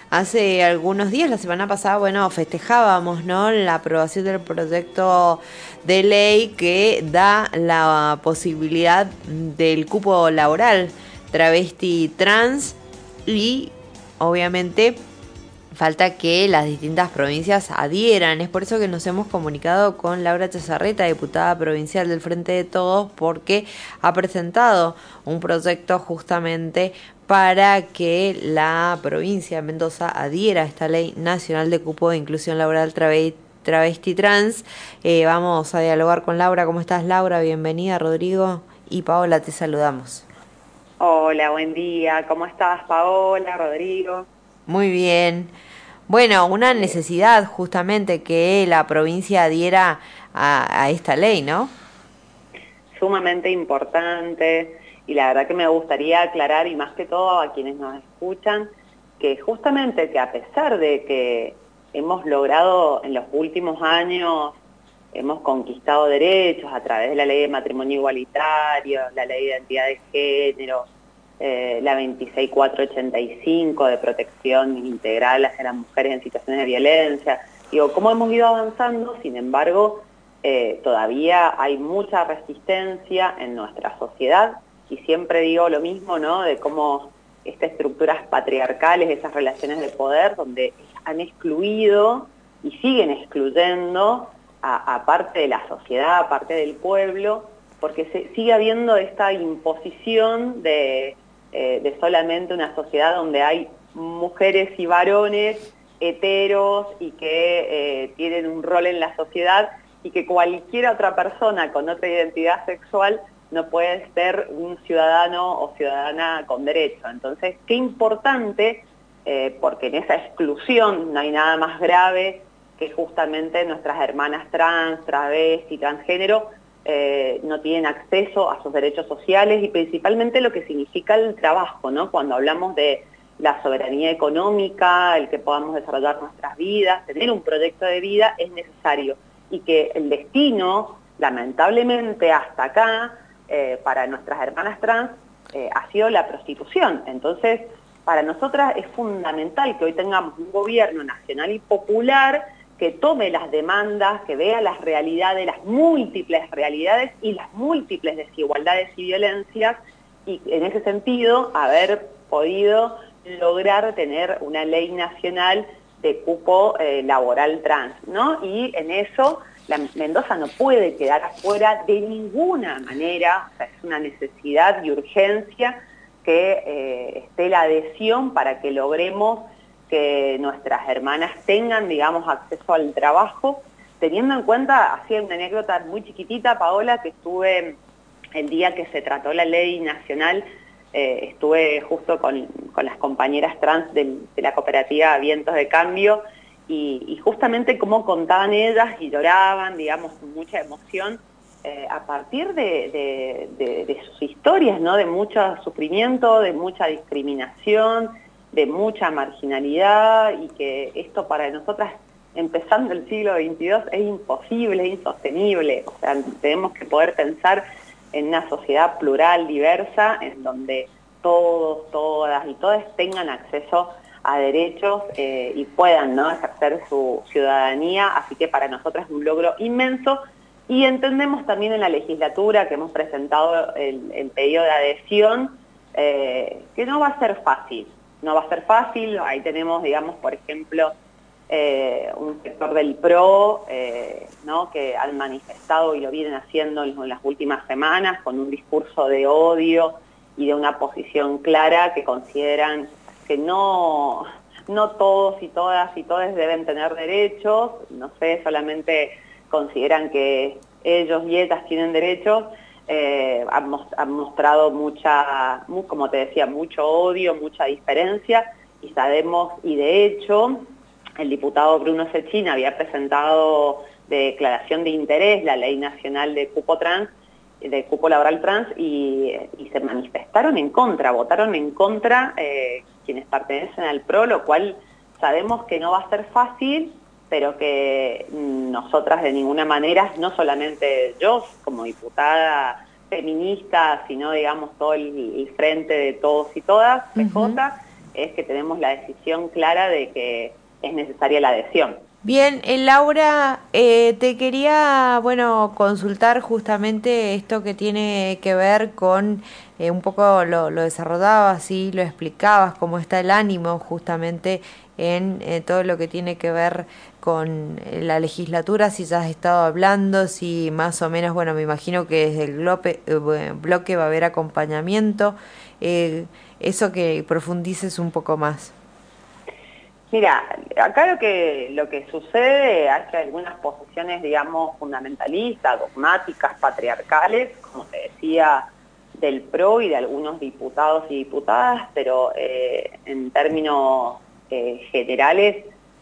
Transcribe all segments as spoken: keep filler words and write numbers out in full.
Hace algunos días, la semana pasada, bueno, festejábamos, ¿no?, la aprobación del proyecto de ley que da la posibilidad del cupo laboral travesti trans y, obviamente, falta que las distintas provincias adhieran. Es por eso que nos hemos comunicado con Laura Chazarreta, diputada provincial del Frente de Todos, porque ha presentado un proyecto justamente para que la provincia de Mendoza adhiera a esta ley nacional de cupo de inclusión laboral travesti, travesti trans. Eh, vamos a dialogar con Laura. ¿Cómo estás, Laura? Bienvenida, Rodrigo y Paola, te saludamos. Hola, buen día. ¿Cómo estás, Paola, Rodrigo? Muy bien. Bueno, una Ale- necesidad justamente que la provincia adhiera a, a esta ley, ¿no? Sumamente importante y la verdad que me gustaría aclarar y más que todo a quienes nos escuchan que justamente que a pesar de que hemos logrado en los últimos años, hemos conquistado derechos a través de la ley de matrimonio igualitario, la ley de identidad de género, eh, la veintiséis mil cuatrocientos ochenta y cinco de protección integral hacia las mujeres en situaciones de violencia. Digo, cómo hemos ido avanzando, sin embargo, eh, todavía hay mucha resistencia en nuestra sociedad y siempre digo lo mismo, ¿no?, de cómo estas estructuras patriarcales, esas relaciones de poder, donde han excluido y siguen excluyendo a, a parte de la sociedad, a parte del pueblo, porque se, sigue habiendo esta imposición de, eh, de solamente una sociedad donde hay mujeres y varones heteros y que eh, tienen un rol en la sociedad y que cualquier otra persona con otra identidad sexual no puede ser un ciudadano o ciudadana con derecho. Entonces, qué importante, eh, porque en esa exclusión no hay nada más grave que justamente nuestras hermanas trans, travesti, transgénero, eh, no tienen acceso a sus derechos sociales y principalmente lo que significa el trabajo, ¿no? Cuando hablamos de la soberanía económica, el que podamos desarrollar nuestras vidas, tener un proyecto de vida es necesario y que el destino, lamentablemente hasta acá, eh, para nuestras hermanas trans, eh, ha sido la prostitución. Entonces, para nosotras es fundamental que hoy tengamos un gobierno nacional y popular que tome las demandas, que vea las realidades, las múltiples realidades y las múltiples desigualdades y violencias, y en ese sentido haber podido lograr tener una ley nacional de cupo eh, laboral trans, ¿no? Y en eso la Mendoza no puede quedar afuera de ninguna manera, o sea, es una necesidad y urgencia que eh, esté la adhesión para que logremos que nuestras hermanas tengan, digamos, acceso al trabajo, teniendo en cuenta, así una anécdota muy chiquitita, Paola, que estuve el día que se trató la ley nacional, eh, estuve justo con, con las compañeras trans del, de la cooperativa Vientos de Cambio, y, y justamente cómo contaban ellas y lloraban, digamos, con mucha emoción, eh, a partir de, de, de, de sus historias, ¿no?, de mucho sufrimiento, de mucha discriminación, de mucha marginalidad, y que esto para nosotras, empezando el siglo veintidós, es imposible, es insostenible. O sea, tenemos que poder pensar en una sociedad plural, diversa, en donde todos, todas y todas tengan acceso a derechos eh, y puedan, ¿no?, ejercer su ciudadanía. Así que para nosotras es un logro inmenso. Y entendemos también en la legislatura que hemos presentado el, el pedido de adhesión, eh, que no va a ser fácil. No va a ser fácil, ahí tenemos, digamos, por ejemplo, eh, un sector del PRO, eh, ¿no?, que han manifestado y lo vienen haciendo en las últimas semanas con un discurso de odio y de una posición clara que consideran que no, no todos y todas y todes deben tener derechos, no sé, solamente consideran que ellos y ellas tienen derechos. Eh, han, han mostrado mucha, como te decía, mucho odio, mucha diferencia, y sabemos, y de hecho, el diputado Bruno Cecchín había presentado de declaración de interés la ley nacional de cupo trans, de cupo laboral trans, y, y se manifestaron en contra, votaron en contra eh, quienes pertenecen al PRO, lo cual sabemos que no va a ser fácil, pero que nosotras de ninguna manera, no solamente yo como diputada feminista, sino, digamos, todo el, el frente de todos y todas, Uh-huh. P J, es que tenemos la decisión clara de que es necesaria la adhesión. Bien, eh, Laura, eh, te quería, bueno, consultar justamente esto que tiene que ver con, eh, un poco lo, lo desarrollabas y lo explicabas, cómo está el ánimo justamente en eh, todo lo que tiene que ver con eh, la legislatura, si ya has estado hablando, si más o menos, bueno, me imagino que desde el bloque, eh, bloque va a haber acompañamiento, eh, eso que profundices un poco más. Mira, acá lo que, lo que sucede es que algunas posiciones, digamos, fundamentalistas, dogmáticas, patriarcales, como te decía, del P R O y de algunos diputados y diputadas, pero eh, en términos eh, generales,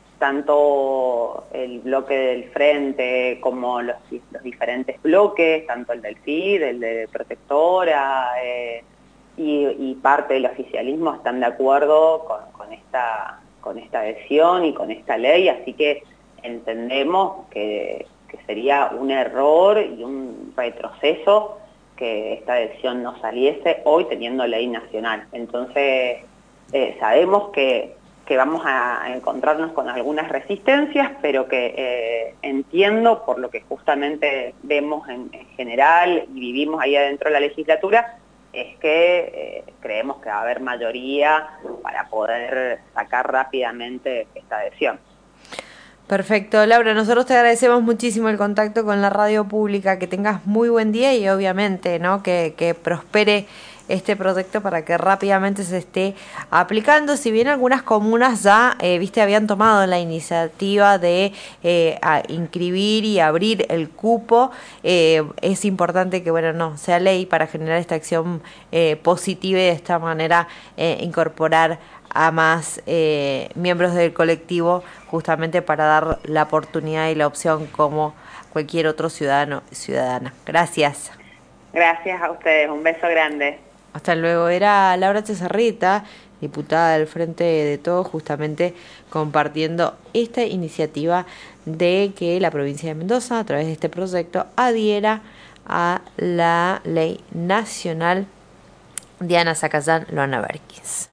tanto el bloque del Frente como los, los diferentes bloques, tanto el del C I D, el de Protectora eh, y, y parte del oficialismo están de acuerdo con, con esta... con esta adhesión y con esta ley, así que entendemos que, que sería un error y un retroceso que esta adhesión no saliese hoy teniendo ley nacional. Entonces, eh, sabemos que, que vamos a encontrarnos con algunas resistencias, pero que eh, entiendo, por lo que justamente vemos en, en general y vivimos ahí adentro de la legislatura, es que eh, creemos que va a haber mayoría para poder sacar rápidamente esta adhesión. Perfecto, Laura, nosotros te agradecemos muchísimo el contacto con la radio pública, que tengas muy buen día y obviamente, ¿no?, que, que prospere este proyecto para que rápidamente se esté aplicando. Si bien algunas comunas ya, eh, viste, habían tomado la iniciativa de eh, a inscribir y abrir el cupo, eh, es importante que, bueno, no sea ley para generar esta acción eh, positiva y de esta manera eh, incorporar a más eh, miembros del colectivo, justamente para dar la oportunidad y la opción como cualquier otro ciudadano ciudadana. Gracias. Gracias a ustedes, un beso grande. Hasta luego. Era Laura Chezarreta, diputada del Frente de Todos, justamente compartiendo esta iniciativa de que la provincia de Mendoza, a través de este proyecto, adhiera a la ley nacional. Diana Zacayán, Luana Berkins.